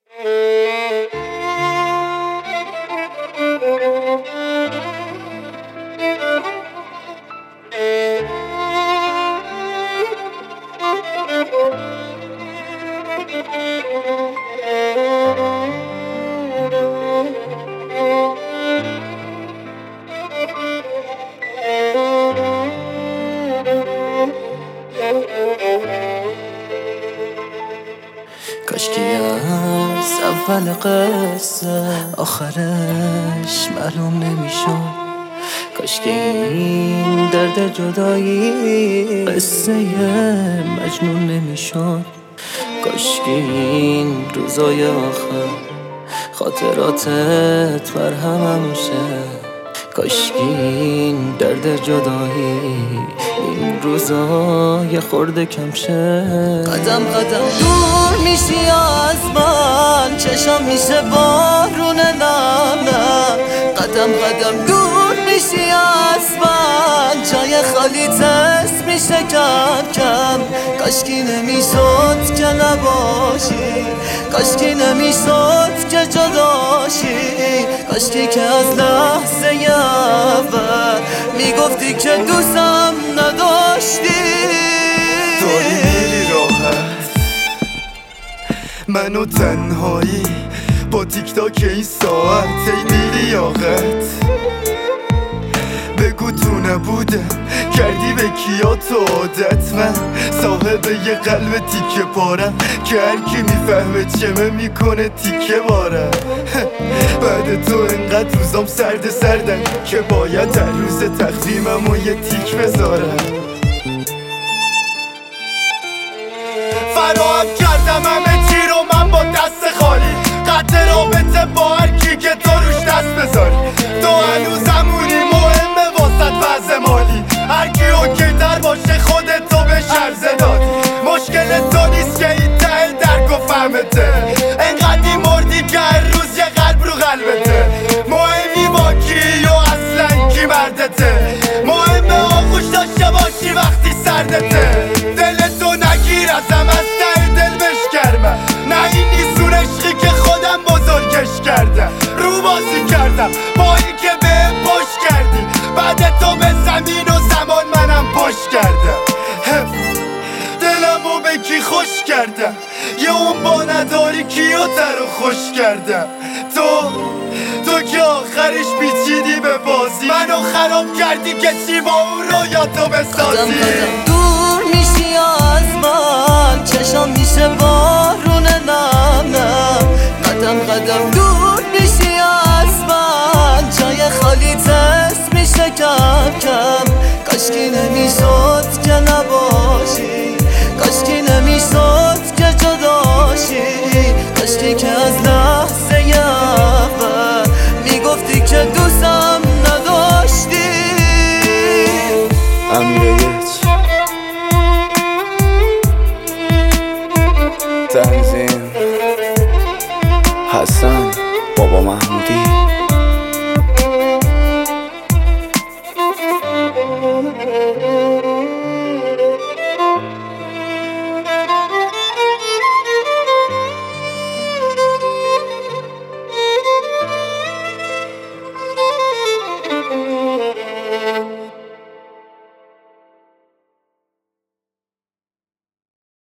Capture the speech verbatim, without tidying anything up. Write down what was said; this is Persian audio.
کاشکی از اول قصه آخرش معلوم نمیشد، کاشکی این درد جدایی قصه مجنون نمیشد، کاشکی این روزای آخر خاطراتت مرهمم شه، کاشکی این درد جدایی این روزا یه خورده کم شه. قدم قدم دور میشی از من، چشم میشه بارون نم، قدم قدم دور میشی از من، جای خالی تست میشه کم کم. کاشکی نمیشد که نباشی، کاشکی نمیشد که جداشی، کاشکی که از لحظه اول میگفتی که دوستم نداشتی. داری میری راحت منو تنهایی با تیک تاک این ساعت، ای میری یاقت بگو تو نبودم کردی به کیا تو عادت، من صاحب یه قلب تیکه پارم که هرکی میفهمه چمه میکنه تیکه بارم. بعد تو انقدر روزام سرد سردن که باید هر روز تقویمم و یه تیک بذارم. فراهم کردم همه چی رو من با دست خالی، قطع رابطه با هرکی که تو روش دست بذاری، تو هنوز همونی مهمه واسط وضع مالی، هرکی اوکی تر باشه خودت تو به شرزه دادی، مشکل تو نیست که این ته درک و فهمته، انقدی مردی که هر روز یه قلب رو قلبته، مهمی با کی و اصلا کی مردته، مهمه آغوش داشته باشی وقتی سردته، دلتو نگیر ازم از ته دل بشکرمه، نه این نیستون عشقی که خودم بزرگش کردم، رو بازی کردم با این که به پشت کردی، بعد تو به زمین و زمان منم پشت کردم، دلمو به کی خوش کردم، یه اون با نداری کیو تر و خوش کردم، تو تو که آخرش پیچیدی به بازی، منو خراب کردی که چی با اون رویاتو بسازی. قدم قدم دور میشی از من، چشم میشه بارون نم نم، قدم قدم دور میشی از من، جای خالی تست میشه کم کم. کاشکی نمیشد که نباشی، کاشکی نمیشد که جداشی، کاشکی که از لحظه اول میگفتی که دوستم نداشتی. امیرایت تنظیم حسن بابا محمودی